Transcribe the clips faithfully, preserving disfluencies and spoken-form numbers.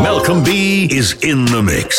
Malcolm B is in the mix.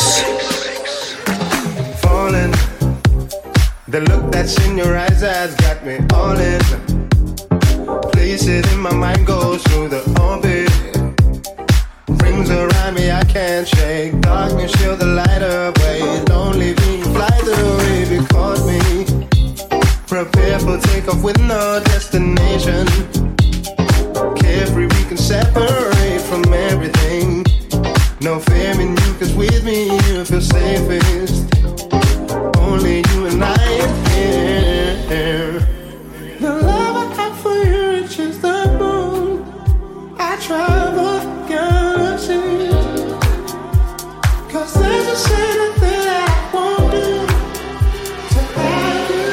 Falling, the look that's in your eyes has got me all in. Places in my mind goes through the orbit. Rings around me I can't shake. Darkness chill the light away. Lonely being fly the way because me. Prepare for takeoff with no destination. Carefree we can separate from everything. No fear in you, cause with me you feel safest. Only you and I here. The love I have for you reaches the moon. I travel galaxies. Cause there's a certain thing I won't do to have you.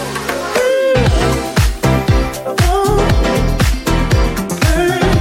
Oh, hey.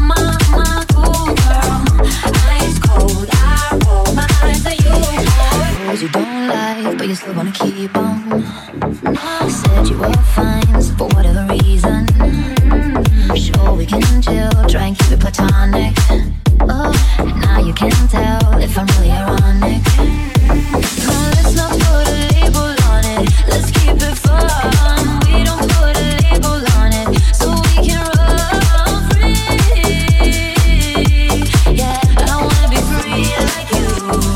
Cold, I roll my eyes at you, boy. out, but you still wanna keep on. You said you were fine for whatever reason. Sure, we can chill, try and keep it platonic. Oh, now you can tell if I'm really ironic. No, let's not put a label on it. Let's keep it fun. We don't put a label on it, so we can run free. Yeah, I wanna be free like you.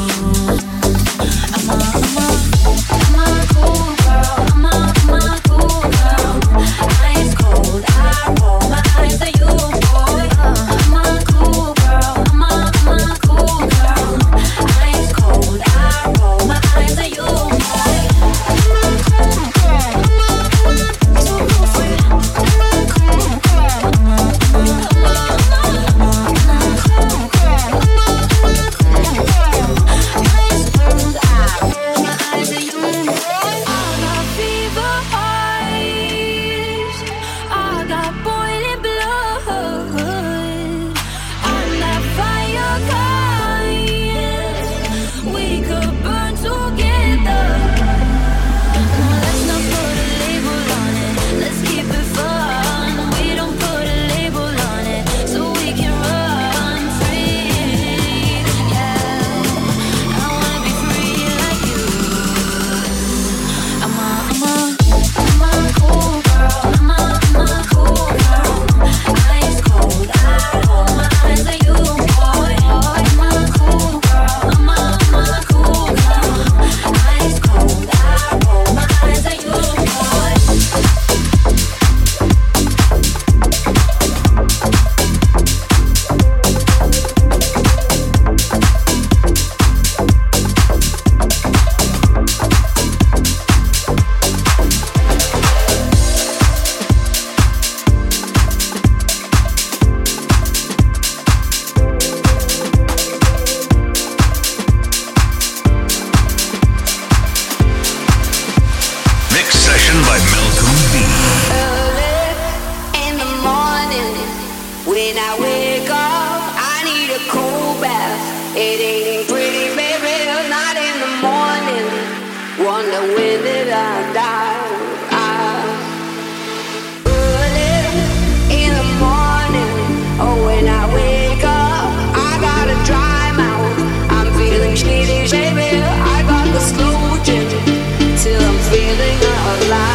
I'm a, I'm a, I'm a cool girl. I'm a, I'm a cool girl. Ice cold, I roll my eyes at you, boy. I'm a cool girl. I'm a, I'm a cool girl. Ice cold, I roll my eyes at you, boy. I'm a cool girl. I'm a, I'm a so cool for you. I'm a cool girl. I'm a, I'm a, I'm a, I'm a cool girl. I'm a, I'm a cool girl. Ice cold, I roll my eyes at you, boy. I got fever eyes. I got boiling blood. I'm that fire kind. We could burn together. No, let's not put a label on it. Let's keep it fun. We don't put a label on it, so we can run free. Yeah, I wanna be free like you. I'm a, I'm a, I'm a cool girl. I'm a, I'm a cool girl. Ice cold, I roll my eyes at you, boy. I'm a cool girl. I'm a, I'm a cool girl. Ice cold, I roll my eyes at you, boy. Mix session by Malcolm B. In the morning, when I wake up, I need a cold bath. It ain't pretty, baby, not in the morning. Wonder when did I die? I, early in the morning, oh, when I wake up, I gotta dry mouth. I'm feeling shitty, baby. I got the slow gin till I'm feeling alive.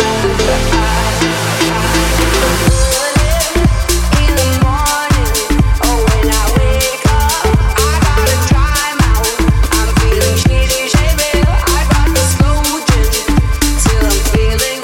In the morning, oh, when I wake up, I gotta dry mouth. I'm feeling shitty, baby. I got the slow gin till I'm feeling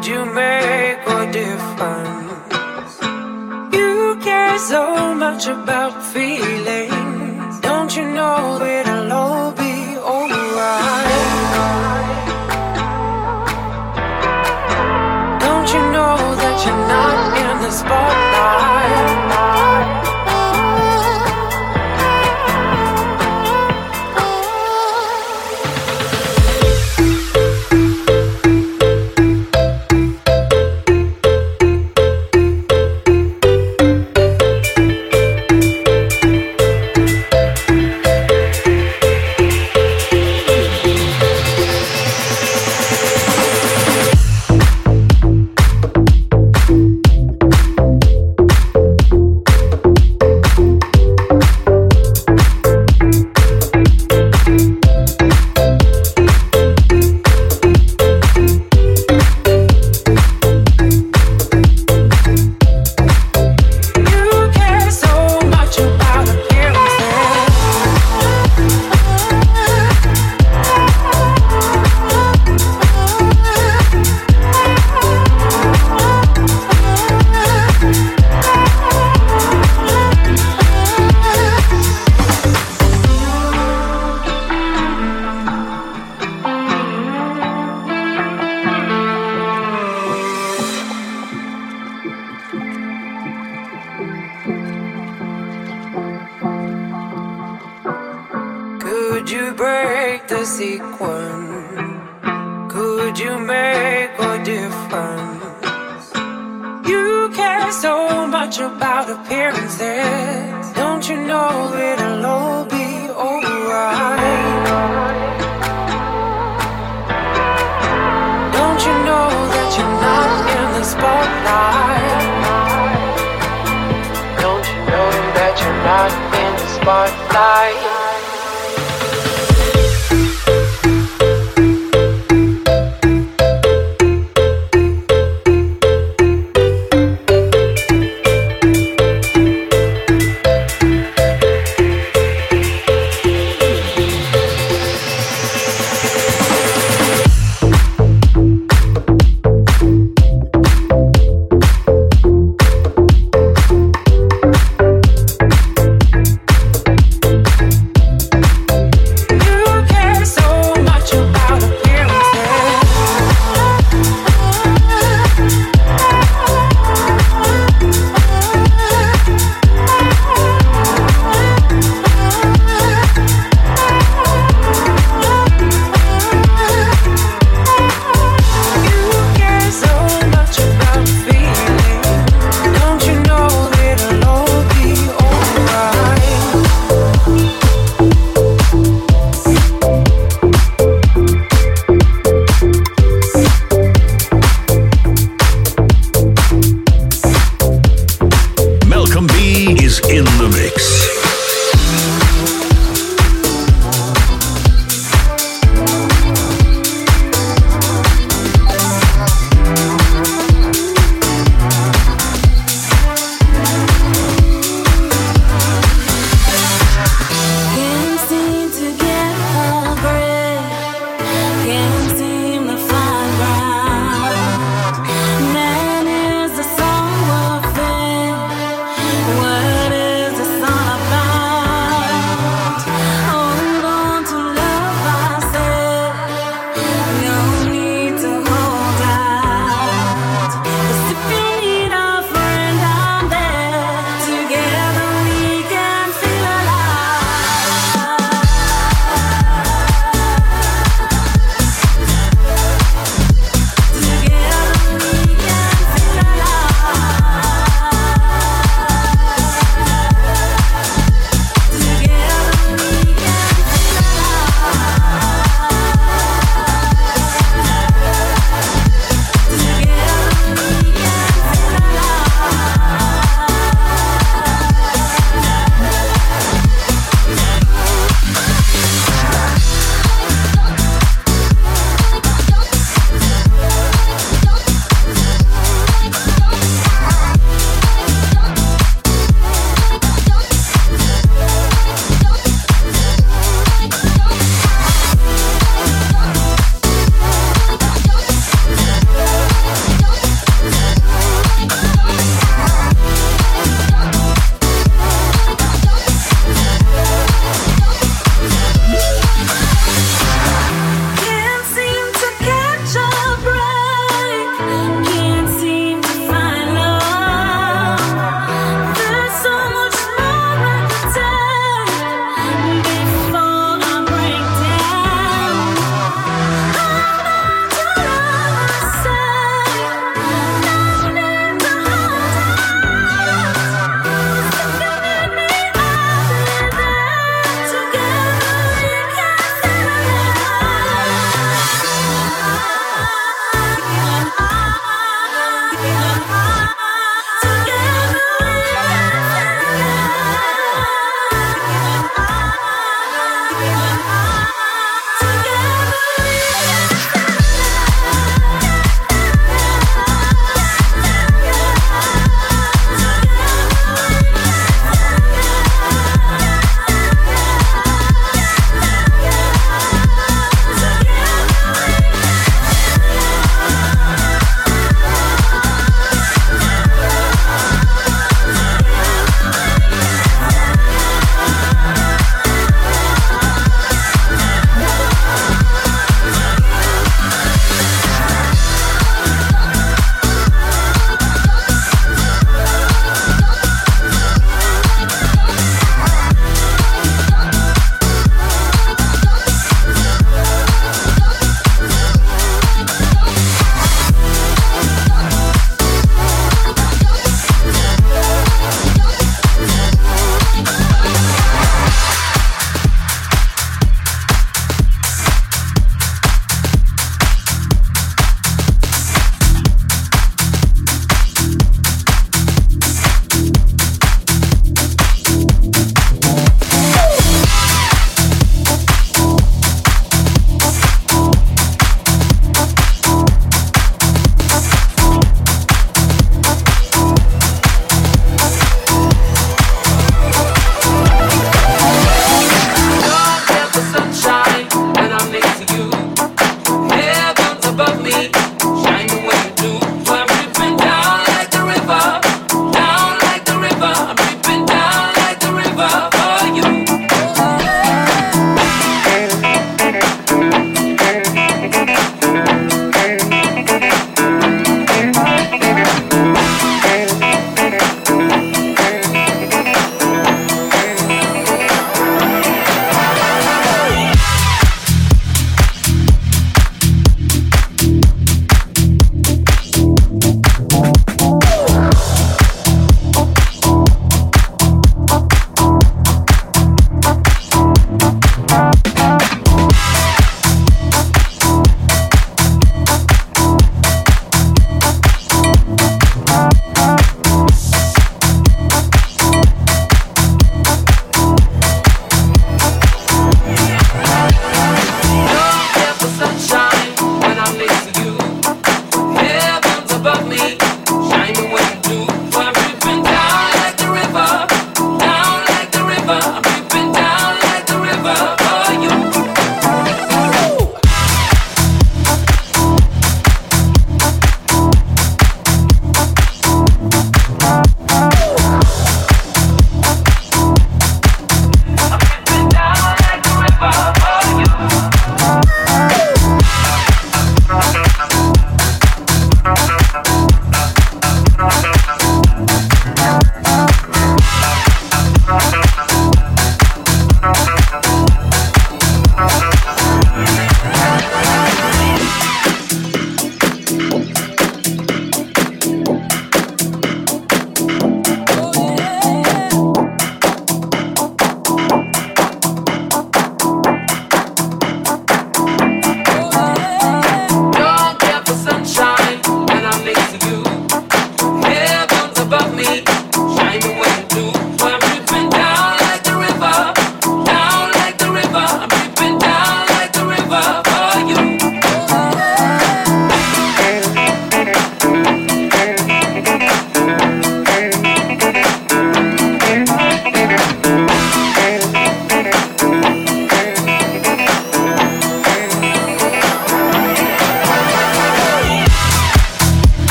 Could you make a difference? You care so much about feelings. Don't you know it'll all be alright? Don't you know that you're not in the spotlight?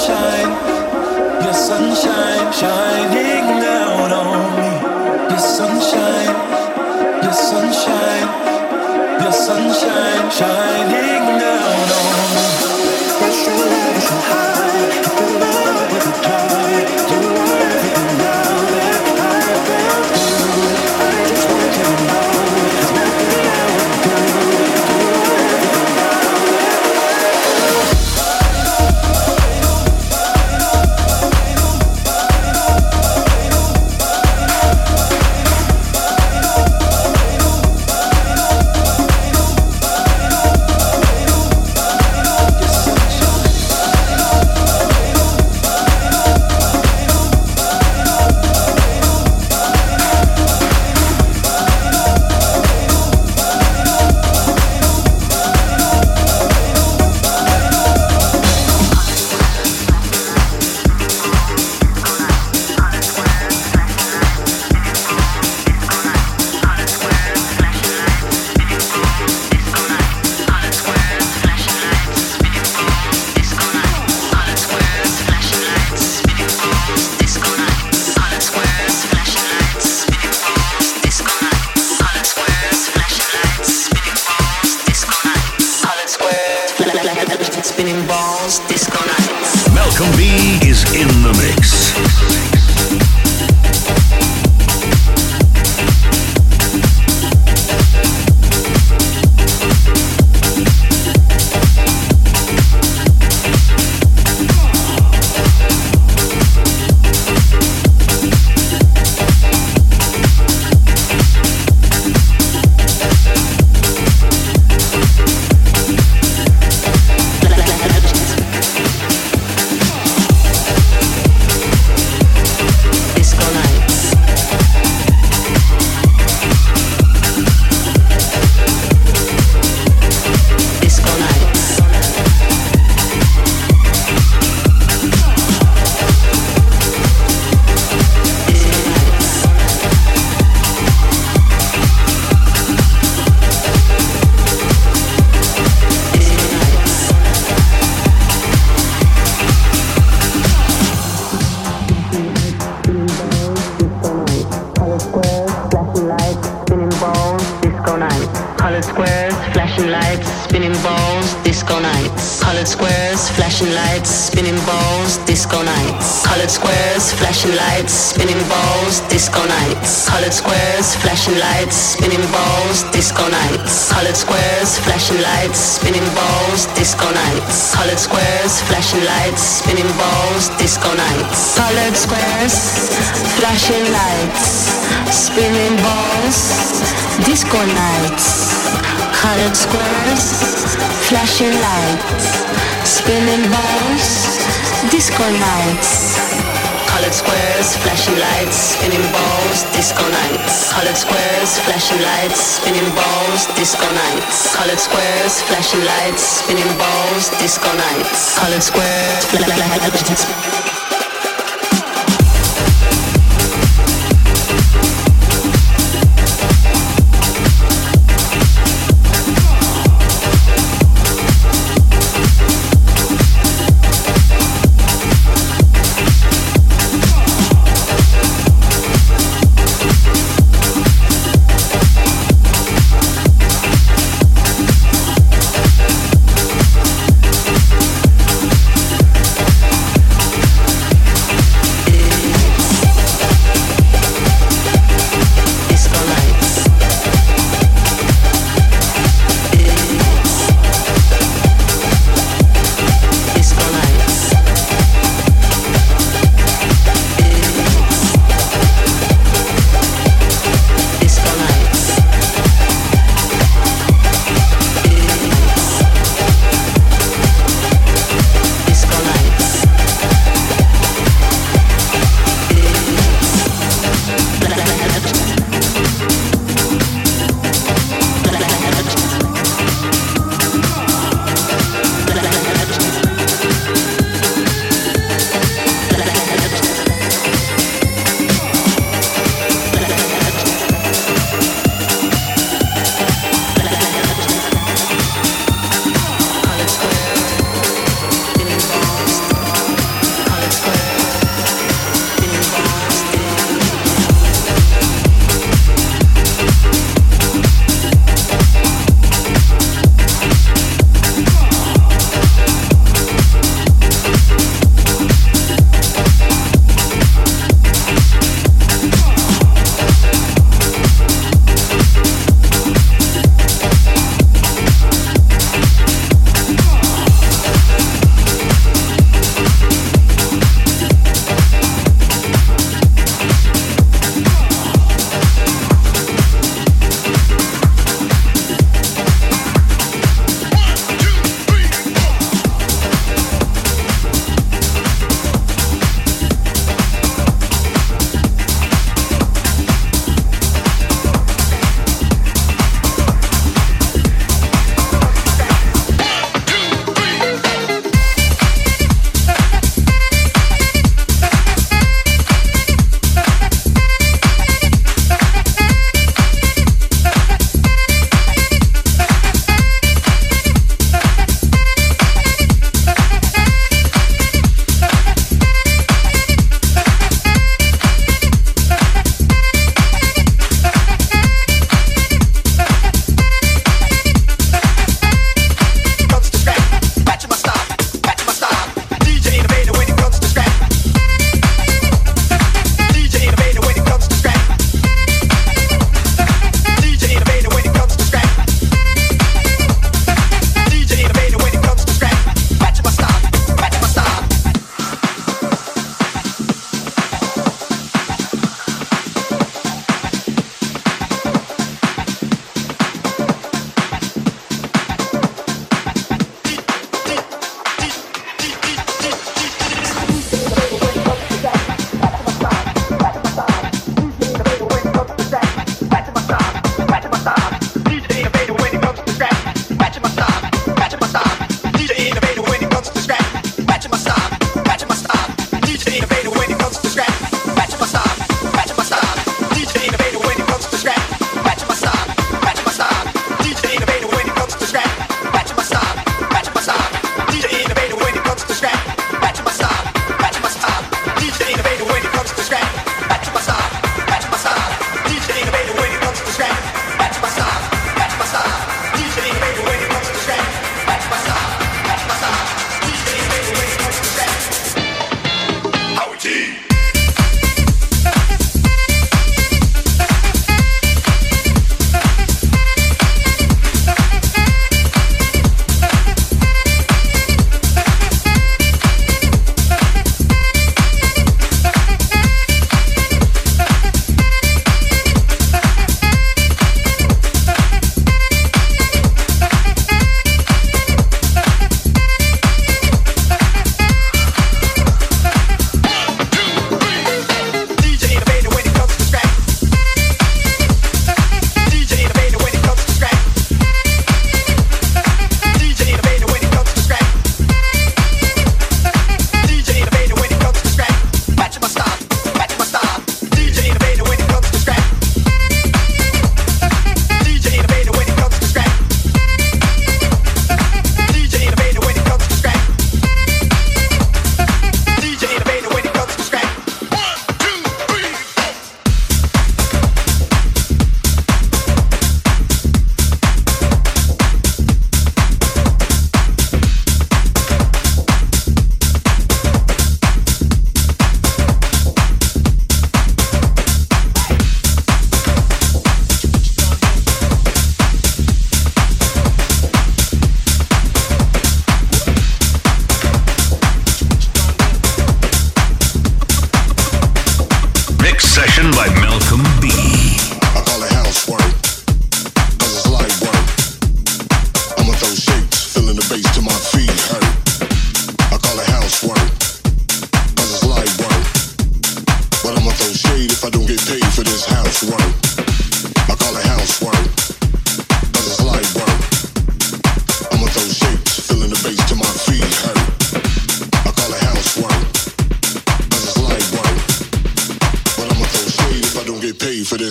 sunshine, your sunshine, shining down on me. Your sunshine, your sunshine, your sunshine, shining down on me. Special love so high, if the love was a joy, you are everything now that I've been through. I just want you to know there's nothing I would do. You are everything now that Malcolm B is in the mix. Spinning balls, disco nights. Colored squares, flashing lights, spinning balls, disco nights. Colored squares, flashing lights, spinning balls, disco nights. Colored squares, flashing lights, spinning balls, disco nights. Colored squares, flashing lights, spinning balls, disco nights. Colored squares, flashing lights, spinning balls, disco nights. Colored squares, flashing lights, spinning balls, disco nights. Colored squares, flashing lights, spinning balls, disco nights. Colored squares, flashing lights, spinning balls, disco nights. Colored squares, flashing lights.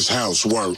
this housework.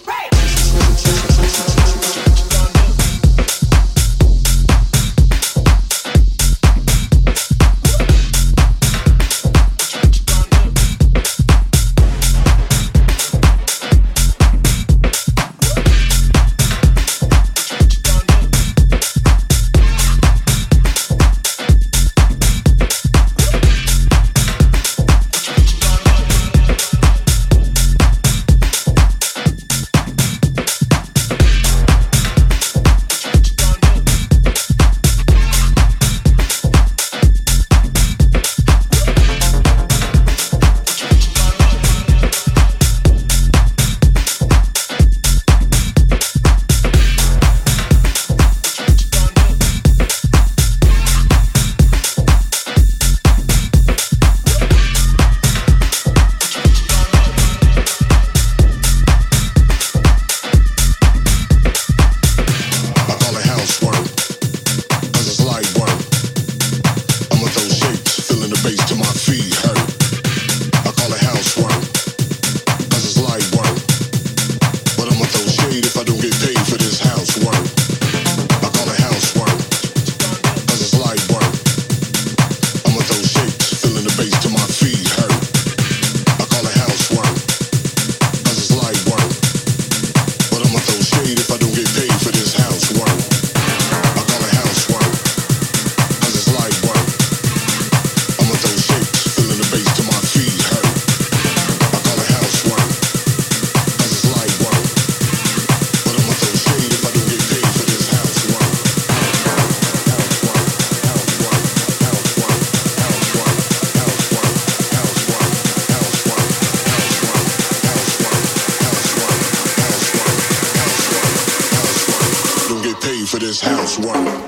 For this housework.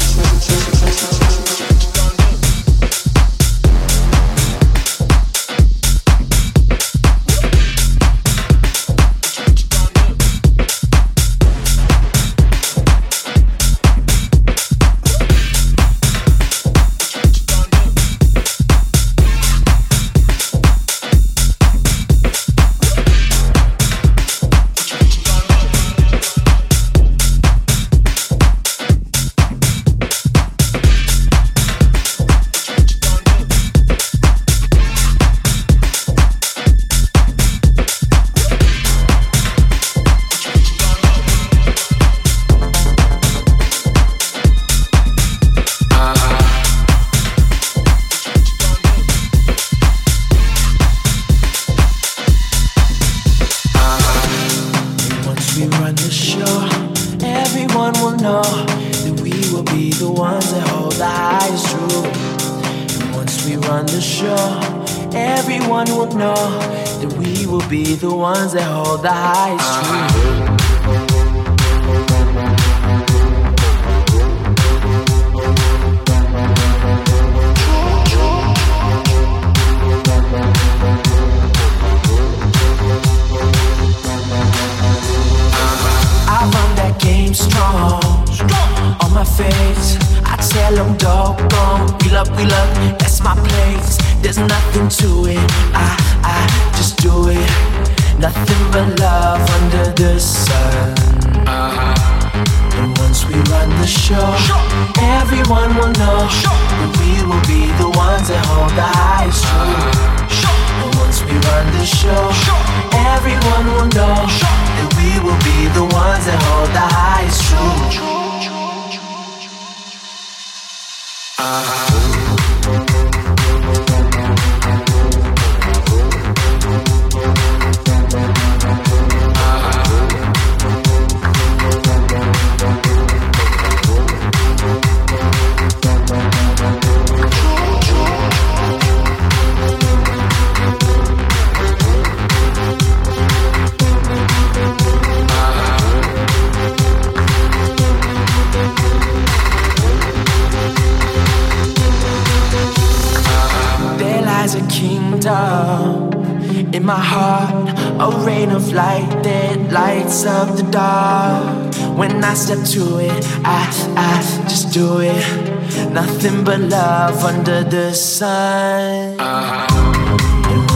In my heart, a rain of light that lights up the dark. When I step to it, I, I just do it. Nothing but love under the sun. Uh-huh.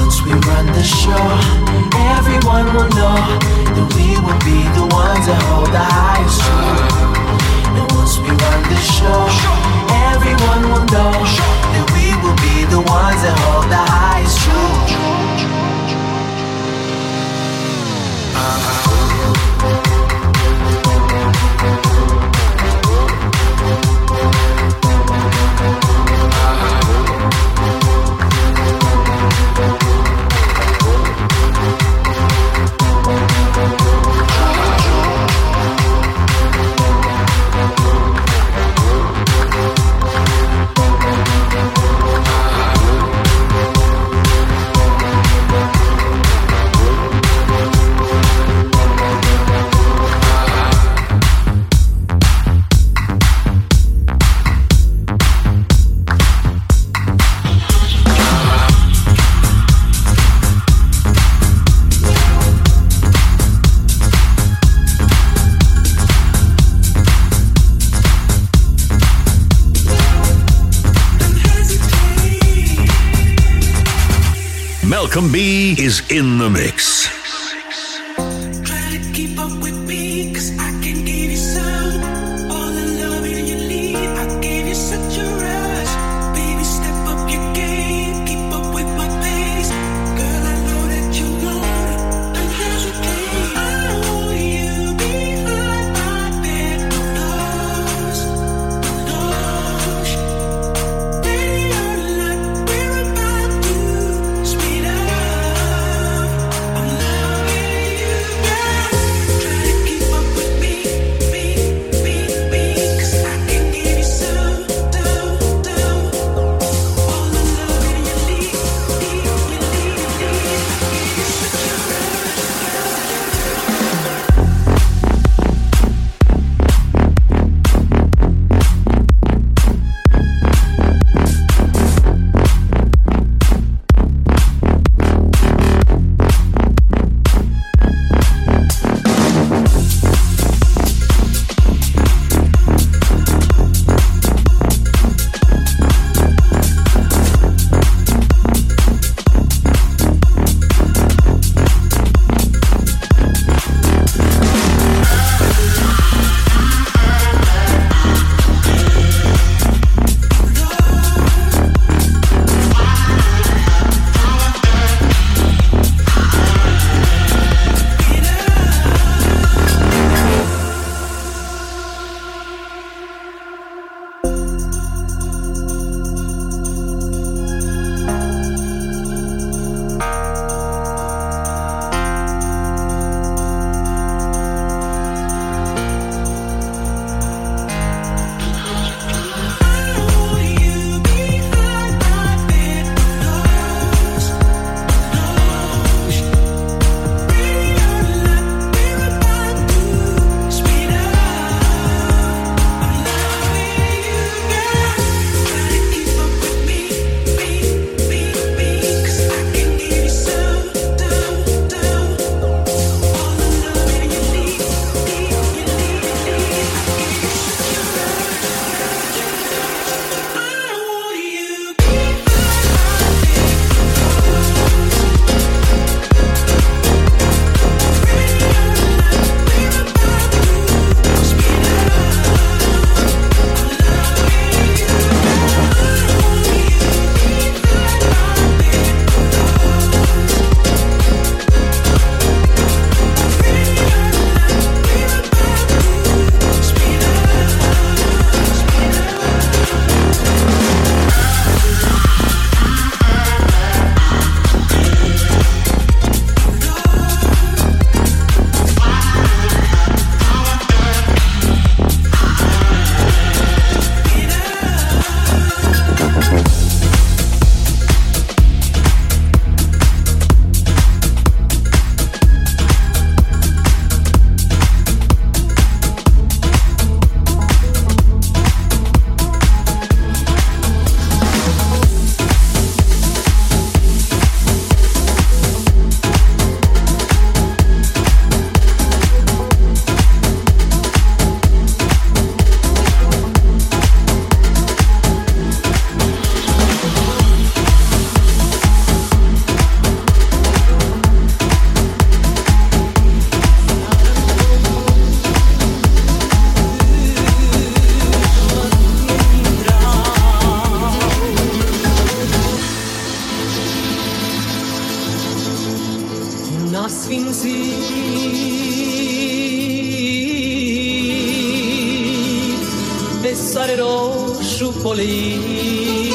once we run the show, everyone will know that we will be the ones that hold the highest truth. And once we run the show, everyone will know that we will be the ones that hold the highest truth. Malcolm B is in the mix. Love e sarò sciuppolito.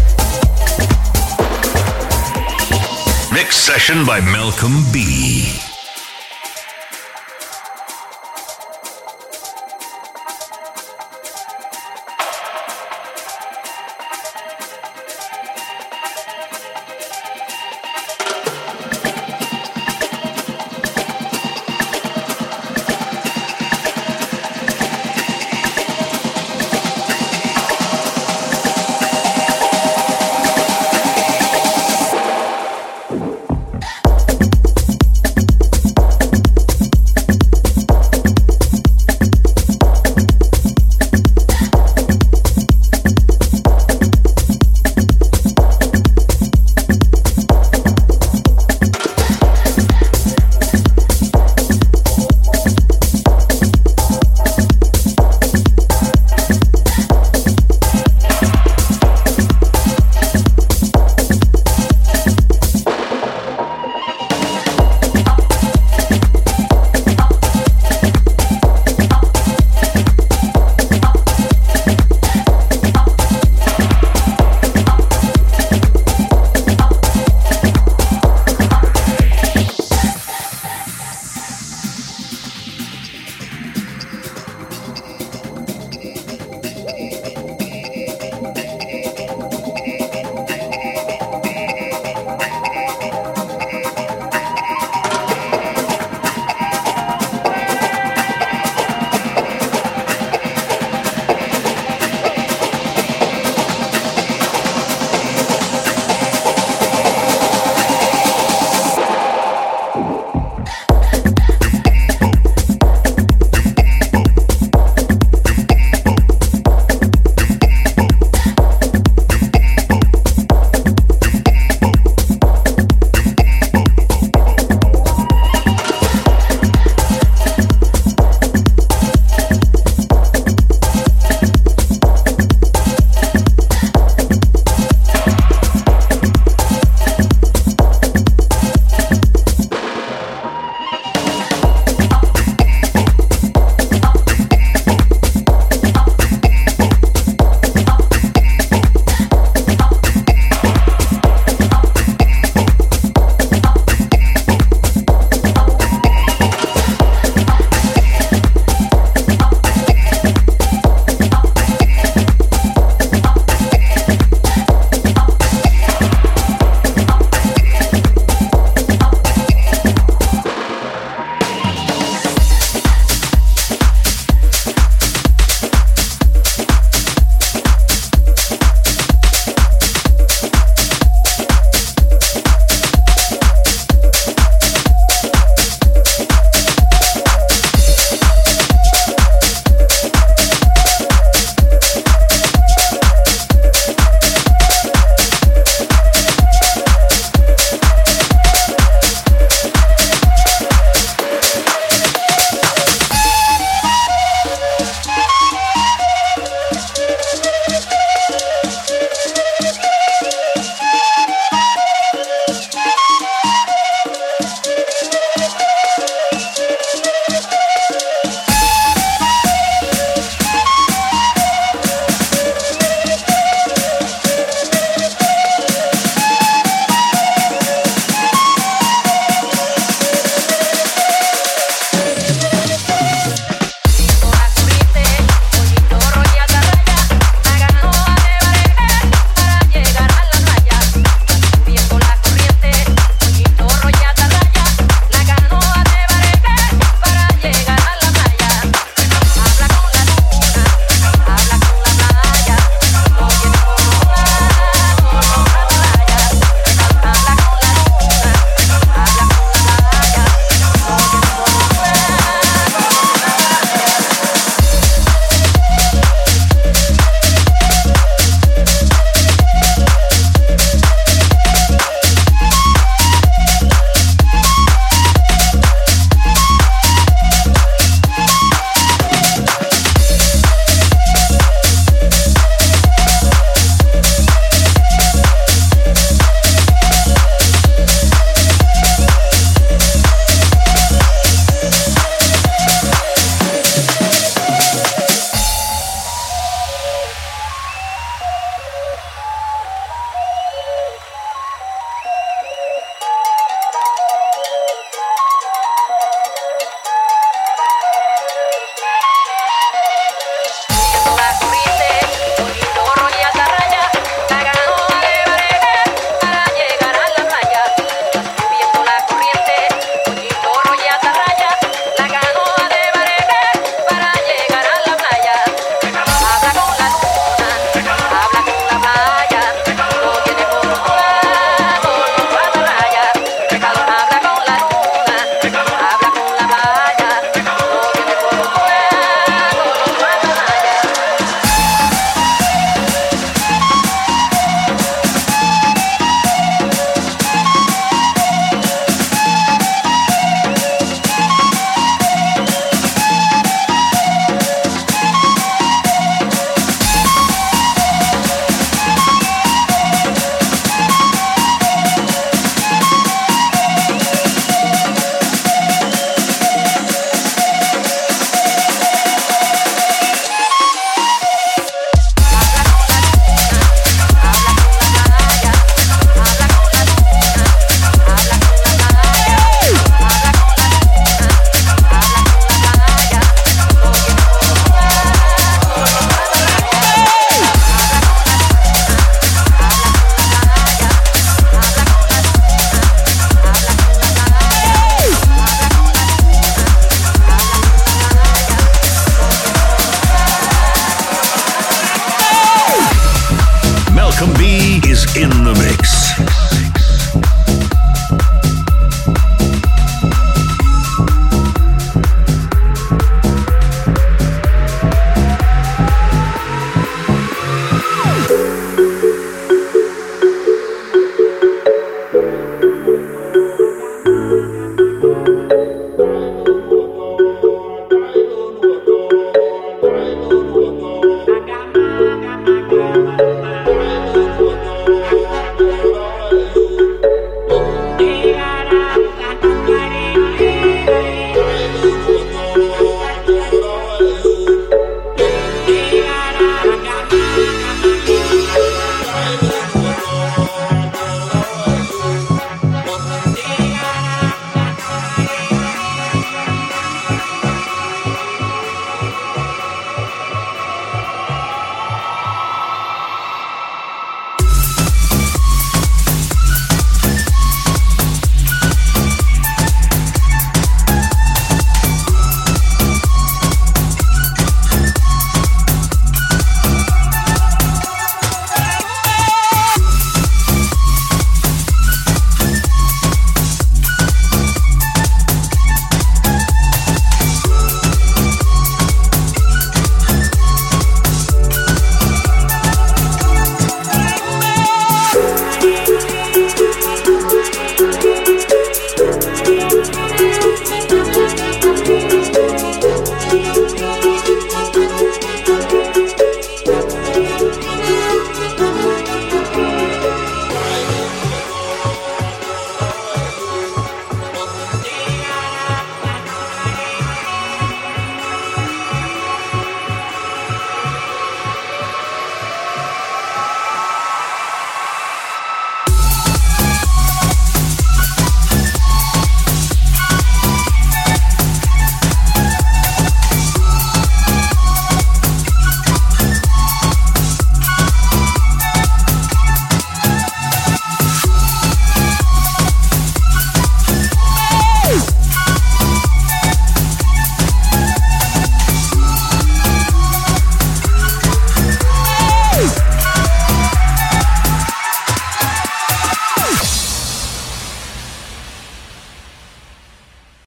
Session by Malcolm B.